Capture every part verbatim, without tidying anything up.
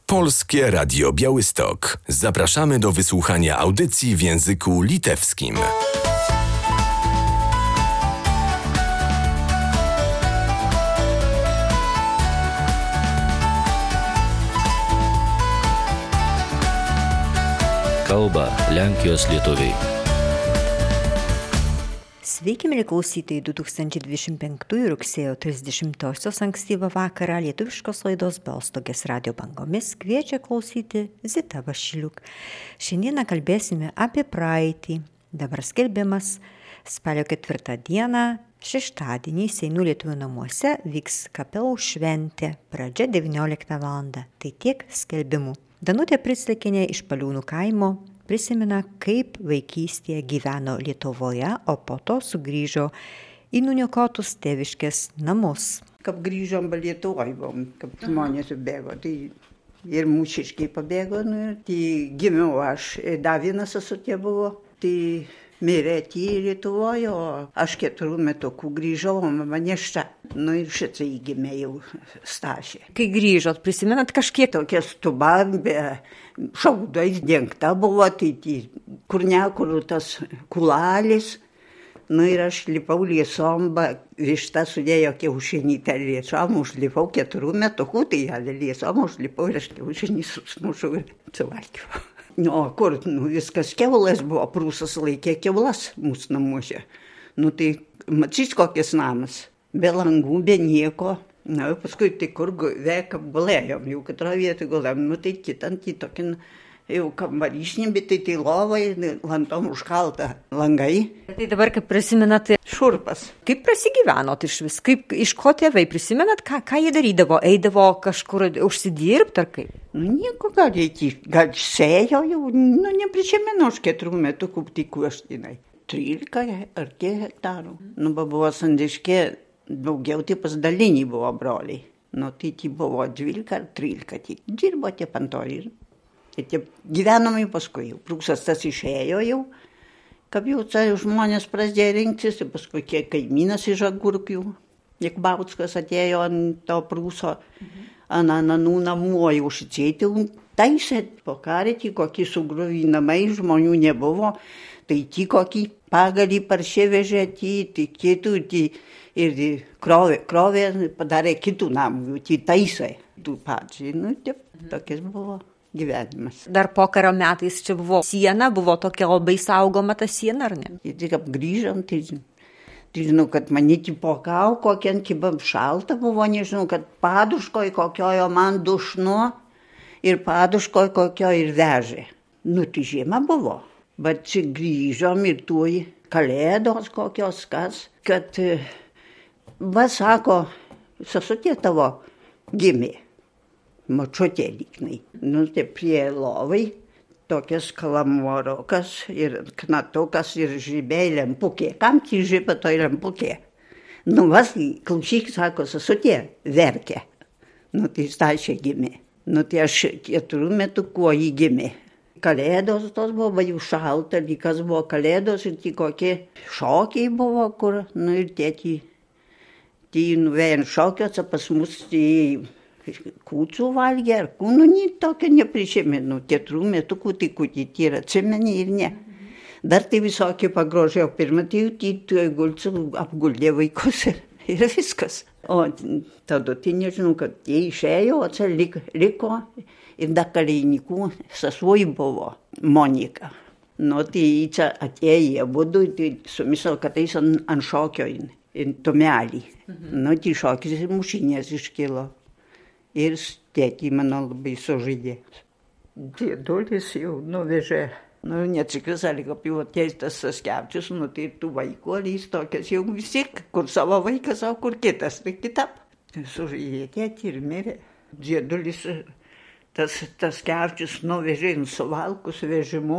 Polskie Radio Białystok. Zapraszamy do wysłuchania audycji w języku litewskim. Kalba Lenkijos lietuviai. Sveiki, mieli klausytojai, du tūkstančiai dvidešimt penktųjų rugsėjo trisdešimtosios ankstyvą vakarą lietuviškos laidos Balstogės radio bangomis kviečia klausyti Zita Vašiliuk. Šiandieną kalbėsime apie praeitį. Dabar skelbimas spalio ketvirtą dieną, šeštadienį Seinų lietuvių namuose vyks kapelų šventė, pradžia devynioliktą valandą. Tai tiek skelbimų. Danutė Priclekienė iš Paliūnų kaimo prisimena, kaip vaikystėje gyveno Lietuvoje, o po to sugrįžo į nuniokotus tėviškės namus. Kaip grįžom Lietuvoje, kaip žmonės bėgo, tai ir mūšiškai pabėgo, nu, tai gimiau aš, dar vienas sesutė buvo, tai mirė tie Lietuvoje, o aš keturių metukų grįžau, o mama nešta. Nu ir šitai gimė jau Stašė. Kai grįžot, prisimenat kažkiek? Tokia stuba, be šaudais dengta buvo, tai, tai kur ne, kur tas kulalis. Nu ir aš lipau liesom, višta sudėjo kiaušinytę liesom, užlipau keturių metukų, tai liesom užlipau ir aš kiaušinį susmušau ir suvalgiau. Nu, o kur, nu, viskas keulas buvo, prūsas laikė keulas mūsų namuose. Nu, tai mačys kokias namas, be langų, be nieko. Na, paskui tai kur veka gulėjom, jau katrą vietą gulėjom, nu, tai kitant į tokį jau kambaryšnį, bet tai tai lovai, lantom užkalta langai. Tai dabar, kaip prisimenat, šurpas. Kaip prasigyvenot iš vis, kaip, iš ko tėvai prisimenat, ką, ką jie darydavo, eidavo kažkur užsidirbti ar kaip? Nu, nieko gal reikia, gal sėjo jau, nu, neprisimenu, už keturių metų kuptikų aš tenai. Trylika ar kiek hektarų. Nu, buvo sandiškė, daugiau tai pasidalinį buvo broliai. Nu, tai tai buvo dvylika ar trylika, tai dirbo tie pantoriai. Tai gyvenom jau paskui, jau prūsas tas išėjo jau, kaip jau tai žmonės pradėjo rinktis, tai paskui kiek kaimynas iš Agurkių, Jakbautskas atėjo ant to prūso, mhm. ant ananų namų, o jau šicėti, taisė po karetį, kokį sugriuvį namai, žmonių nebuvo, tai ti kokį pagalį paršėvežė, ti, ti kitų, ti ir krovė, krovė, padarė kitų namų, ti taisė tų pačiai, nu, taip, mhm. tokias buvo. Gyvenimas. Dar pokario metais čia buvo siena, buvo tokia labai saugoma ta siena, ar ne? Tai kaip grįžom, tai, tai žinau, kad manyti pokau, kokia kibam šalta buvo, nežinau, kad paduškoj kokiojo man dušnu ir paduškoj kokio ir vežė. Nu, tai žiema buvo, bet čia grįžom ir tuoj kalėdos kokios kas, kad, va sako, sesutė tavo gimė. Mačiutė lygnai. Nu, tai prie lovai tokias klamorokas ir knatukas ir žibė lempukė. Kam tai žibė toj lempukė? Nu, vas, klausyk, sako, sesutė, verkė. Nu, tai Stašė gimė. Nu, tai aš keturių metų kuo jį gimė. Kalėdos tos buvo, jau šalta, lygas buvo kalėdos ir tik kokie šokiai buvo, kur, nu, ir tėti, tai nuvėjant šokiuose pas mus, tai kūcų valgė, ar kūnų, nu, tokio neprisimenu, keturių metukų, tai kūtį ir atsimeni ir ne. Dar tai visokį pagrožėjau, pirmą tai jau gulcų apguldė vaikus ir, ir viskas. O tada tai nežinau, kad jie išėjo, o čia liko, liko ir dar kalėjnikų sesuoj buvo Monika. Nu, tai čia atėjo būdų, tai sumisau, kad tai ant šokio į tomelį. Mhm. Nu, tai šokis ir mušinės iškilo. Ir tėtį mano labai sužaidė. Dėdulis jau nuvežė, nu, neatsikrisali, kaip jau ateistas Saskevčius, nu, tai tų vaikų, jis tokias jau visi, kur savo vaikas, o kur kitas, tai kitap. Sužaidė tėtį ir mirė. Dėdulis, tas Saskevčius nuvežė į Suvalkus vežimu,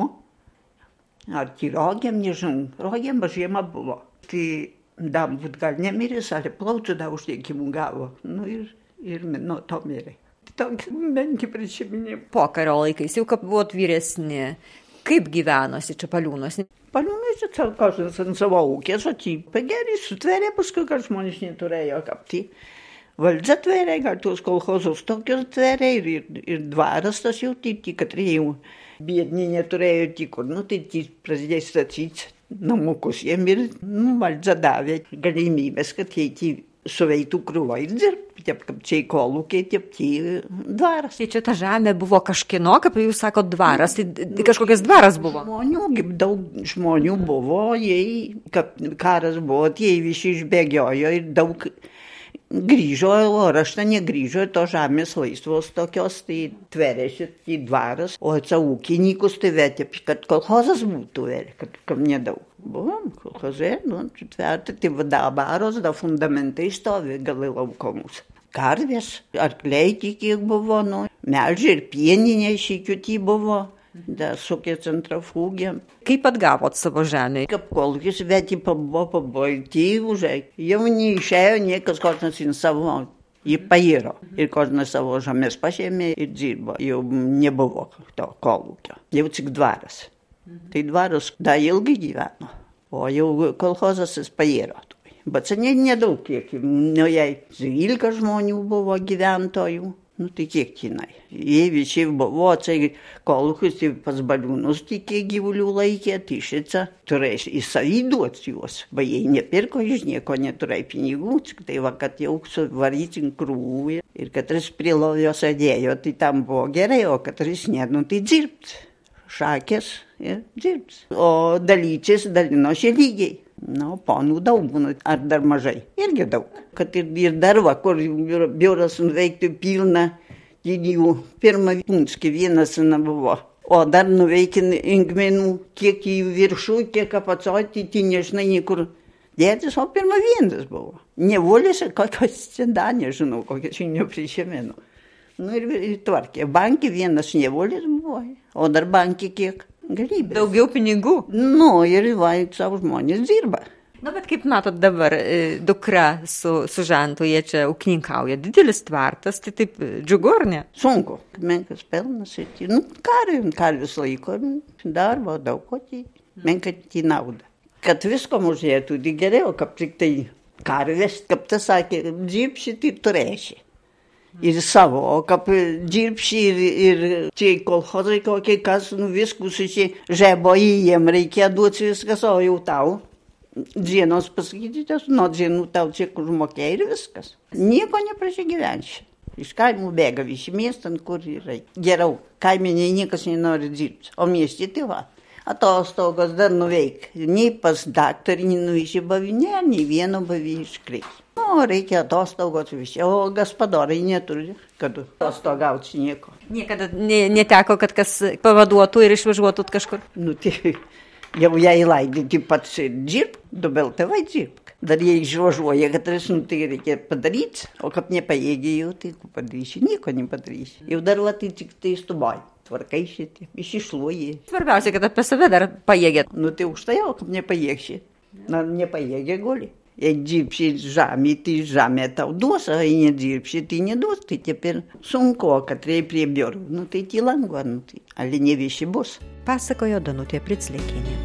ar tai Rogėm, nežinau, Rogėm žiema buvo. Tai dam būt gal nemiris, ar plaučių da uždėkimų gavo. Nu, ir Ir nuo to mirė. Toks menki prisiminimai. Pokario laikais, jau kaip buvot vyresni, kaip gyvenosi čia Paliūnuose? Paliūnuose kažkas ant savo ūkės, o tai pagerį sutverė, paskui, kad žmonės neturėjo kapti. valdžia tvėrė, gal tuos kolchozus tokius tvėrė ir, ir, ir dvaras tas jau tik, kad reikėjo. Biedni neturėjo tik, nu tai prasidėjo statyti namukus jiem ir nu, valdžia davė galimybės, kad jie suveitų krūvą ir dirbti, taip kaip čia į kolūkiai, taip čia dvaras. Tai čia ta žemė buvo kažkieno, kaip jūs sakot, dvaras, tai kažkokias dvaras buvo? Žmonių, daug žmonių buvo, jie, kaip karas buvo, jie visi išbėgiojo ir daug grįžo, o rašta negrįžo, to žemės laisvos tokios, tai tverėsi į dvaras, o ūkininkus tai vėtė, kad kolchozas būtų, kad kam nedaug. Buvo, kolchoze, nu, tverti, tai dabaros, da fundamentai stovi gali lauko mūsų. Karvės, arkliai kiek buvo, nu, melžiai ir pieniniai šikiuti buvo. Da sukė centrafugėm. Kaip atgavot savo žemę? Kaip kolūkis vėti pabuvo, pabuvo, užai. Jau neišėjo niekas kožnas į savo, jį pairo. Ir kožnas savo žemės pašėmė ir dirbo. Jau nebuvo to kolūkio. Jau tik dvaras. Tai dvaras da ilgai gyveno. O jau kolchozas jis pairo. Bet seniai nedaug kiek. Nu, jei dvylika žmonių buvo gyventojų. Nu, tai kiek kinai. Jie visi buvo, tai kolūkius, tai pas baliūnus tikė gyvulių laikė, tai šitą turės įsavyduoti juos. Va, jie nepirko iš nieko, neturėjo pinigų, tai va, kad jau suvaryti krūvį. Ir kad jis prie lovio sėdėjo, tai tam buvo gerai, o kad jis ne, nu, tai dirbti. Šakės ir dirbti. O dalyčiais dalinosi lygiai. Na, nu, ponų daug būna, ar dar mažai. Irgi daug. Kad ir, ir dar va, kur biuras nuveikti pilną jų pirmą punskį vienas buvo. O dar nuveikin ingmenų, kiek į viršų, kiek apacoti, tai nežinai niekur dėtis, o pirmą vienas buvo. Nevolėsi, kokios cenda, nežinau, kokios čia neprišėmenu. Nu ir, ir tvarkė. Bankį vienas nevolės buvo, o dar bankį kiek. Galybės. Daugiau pinigų? Nu, ir va, savo žmonės dirba. Na, bet kaip matot dabar, dukra su, su žentu, jie čia ūkininkauja, didelis tvartas, tai taip džiugu, ar ne? Sunku, menkas pelnas, nu, karį, karvis laiko, darbo, daug ko, tai menka tai nauda. Kad visko mužėtų, tai geriau, kaip tik tai karvės, kaip tas sakė, dirbsi, tai turėsi. Ir savo, o kaip dirbsi ir, ir čia kolchozai kokie, kas, nu viskus čia žebo į jiem, reikia duoti viskas, o jau tau dienos pasakyti, nuo dienų tau čia kur mokė ir viskas. Nieko neprasigyvensi. Iš kaimų bėga visi miestan, kur yra. Geriau, kaiminiai niekas nenori dirbti, o miestė tai va. Atostogas dar nuveik. Nei pas daktarį nuvyšį ne, nei vieno bavį iškreis. O, reikia atostogos visi, o gaspadorai neturi, kad atostogauti nieko. Niekada ne, neteko, kad kas pavaduotų ir išvažiuotų kažkur? Nu, tai jau jai laidyti pats dirb, dubel tėvai dirb. Dar jie išvažiuoja, kad nu, tai reikia padaryti, o kad nepajėgi jau, tai padarysi, nieko nepadarysi. Jau dar va, tai tik tai stubai. Tvarkai šitie, išišluoji. Svarbiausia, kad apie save dar pajėgėt. Nu, tai už tai jau, kad nepajėgsi. Na, nepajėgė guli. Jei dirbsi žemė, tai žemė tau duos, o jei nedirbsi, tai neduos. Tai taip ir sunku, kad reikia prie biurų. Nu, tai tai lengva, nu, tai ali ne visi bus. Pasakojo Danutė Priclėkienė.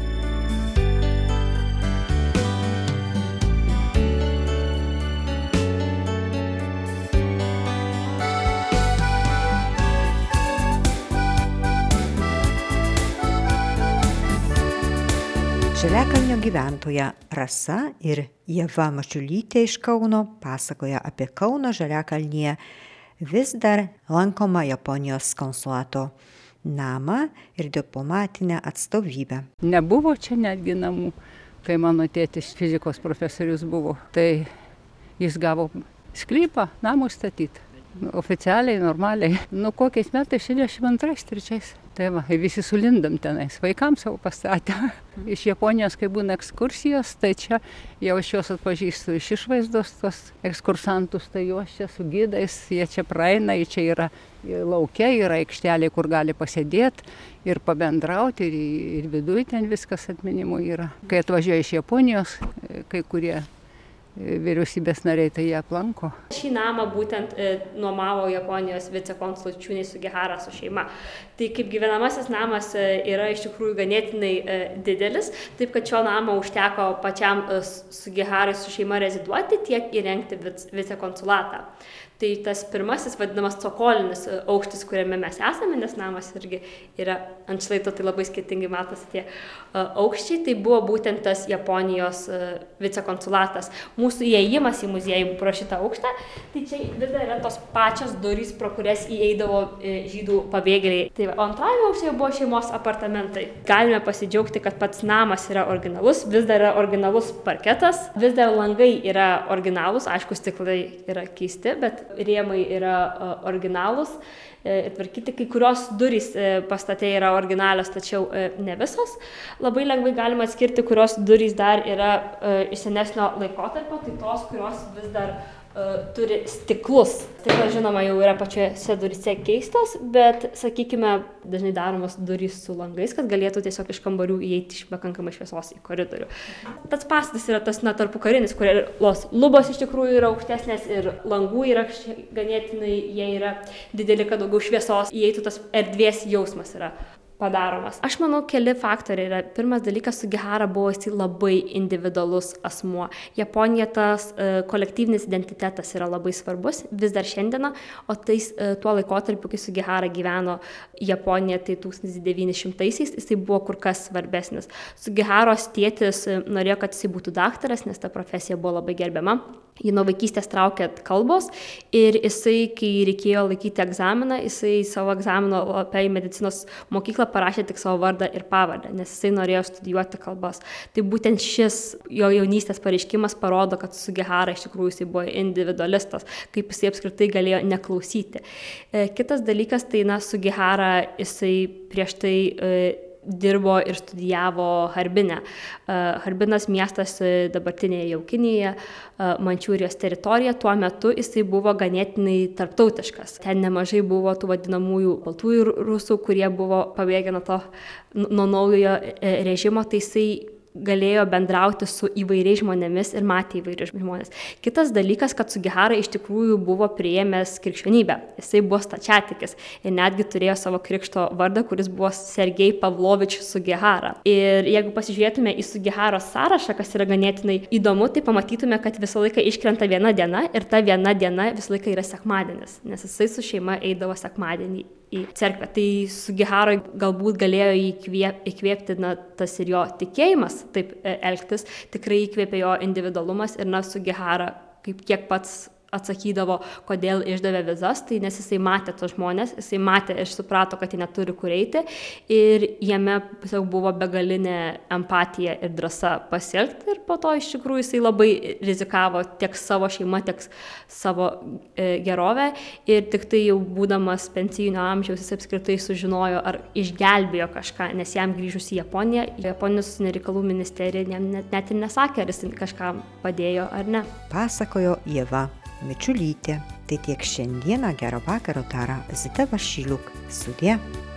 Žaliakalnio gyventoja Rasa ir Ieva Mačiulytė iš Kauno pasakoja apie Kauno Žaliakalnyje vis dar lankomą Japonijos konsulato namą ir diplomatinę atstovybę. Nebuvo čia netgi namų, kai mano tėtis fizikos profesorius buvo, tai jis gavo sklypą namų statyti. Oficialiai, normaliai. Nu, kokiais metais, šešiasdešimt antrais, trečiais. Tai va, visi sulindam tenais, vaikams savo pastatė. Iš Japonijos, kai būna ekskursijos, tai čia jau aš juos atpažįstu iš išvaizdos, tos ekskursantus, tai juos čia su gidais, jie čia praeina, čia yra laukia, yra aikštelė, kur gali pasėdėti ir pabendrauti, ir, ir viduj ten viskas atminimų yra. Kai atvažiuoja iš Japonijos, kai kurie vyriausybės nariai tai jie aplanko. Šį namą būtent e, nuomavo Japonijos vicekonsulas Čiūnei Sugihara su šeima. Tai kaip gyvenamasis namas e, yra iš tikrųjų ganėtinai e, didelis, taip kad šio namo užteko pačiam e, Sugiharai su šeima reziduoti, tiek įrengti vic, vicekonsulatą. Tai tas pirmasis vadinamas cokolinis aukštis, kuriame mes esame, nes namas irgi yra ant šlaito, tai labai skirtingai matosi tie aukščiai, tai buvo būtent tas Japonijos vicekonsulatas. Mūsų įėjimas į muziejų pro šitą aukštą, tai čia vis dar yra tos pačios durys, pro kurias įeidavo žydų pabėgėliai. Tai o antrajame aukšte buvo šeimos apartamentai. Galime pasidžiaugti, kad pats namas yra originalus, vis dar yra originalus parketas, vis dar langai yra originalūs, aišku, stiklai yra keisti, bet rėmai yra uh, originalūs ir tvarkyti. Kai kurios durys uh, pastate yra originalios, tačiau uh, ne visos. Labai lengvai galima atskirti, kurios durys dar yra uh, iš senesnio laikotarpio, tai tos, kurios vis dar uh, turi stiklus. Stiklas, žinoma, jau yra pačiose duryse keistos, bet, sakykime, dažnai daromos durys su langais, kad galėtų tiesiog iš kambarių įeiti iš pakankamai šviesos į koridorių. Tas pastatas yra tas, na, tarpukarinis, kurios lubos iš tikrųjų yra aukštesnės ir langų yra ganėtinai, jie yra dideli, kad daugiau šviesos įeitų, tas erdvės jausmas yra padaromas. Aš manau, keli faktoriai yra. Pirmas dalykas, Sugihara buvo jis labai individualus asmuo. Japonija tas e, kolektyvinis identitetas yra labai svarbus, vis dar šiandieną, o tais e, tuo laikotarpiu, kai Sugihara gyveno Japonija, tai tūkstantis devyni šimtaisiais, jisai buvo kur kas svarbesnis. Sugiharos tėtis e, norėjo, kad jisai būtų daktaras, nes ta profesija buvo labai gerbiama. Jį nuo vaikystės traukė kalbos ir jisai, kai reikėjo laikyti egzaminą, jisai savo egzamino apie medicinos mokyklą parašė tik savo vardą ir pavardę, nes jisai norėjo studijuoti kalbas. Tai būtent šis jo jaunystės pareiškimas parodo, kad Sugihara iš tikrųjų jisai buvo individualistas, kaip jisai apskritai galėjo neklausyti. Kitas dalykas, tai na, Sugihara jisai prieš tai dirbo ir studijavo Harbine. Harbinas miestas dabartinėje jau Kinijoje, Mančiūrijos teritorija, tuo metu jisai buvo ganėtinai tarptautiškas. Ten nemažai buvo tų vadinamųjų baltųjų rusų, kurie buvo pabėgę nuo to nuo naujojo režimo, tai jisai galėjo bendrauti su įvairiais žmonėmis ir matė įvairius žmonės. Kitas dalykas, kad Sugihara iš tikrųjų buvo priėmęs krikščionybę. Jisai buvo stačiatikis ir netgi turėjo savo krikšto vardą, kuris buvo Sergej Pavlovič Sugihara. Ir jeigu pasižiūrėtume į Sugiharos sąrašą, kas yra ganėtinai įdomu, tai pamatytume, kad visą laiką iškrenta viena diena ir ta viena diena visą laiką yra sekmadienis, nes jisai su šeima eidavo sekmadienį į cerkvę. Tai Sugiharoj galbūt galėjo įkvėp, įkvėpti na, tas ir jo tikėjimas taip elgtis, tikrai įkvėpė jo individualumas ir na, Sugihara, kaip kiek pats atsakydavo, kodėl išdavė vizas, tai nes jisai matė tos žmonės, jisai matė ir suprato, kad jie neturi kur eiti ir jame buvo begalinė empatija ir drąsa pasielgti ir po to iš tikrųjų jisai labai rizikavo tiek savo šeimą, tiek savo e, gerovę ir tik tai jau būdamas pensijinio amžiaus jis apskritai sužinojo, ar išgelbėjo kažką, nes jam grįžus į Japoniją, Japonijos užsienio reikalų ministerija net, net ir nesakė, ar jis kažkam padėjo ar ne. Pasakojo Ieva Mičiulytė. Tai tiek šiandieną. Gero vakaro tara Zita Vašiliuk. Sudie.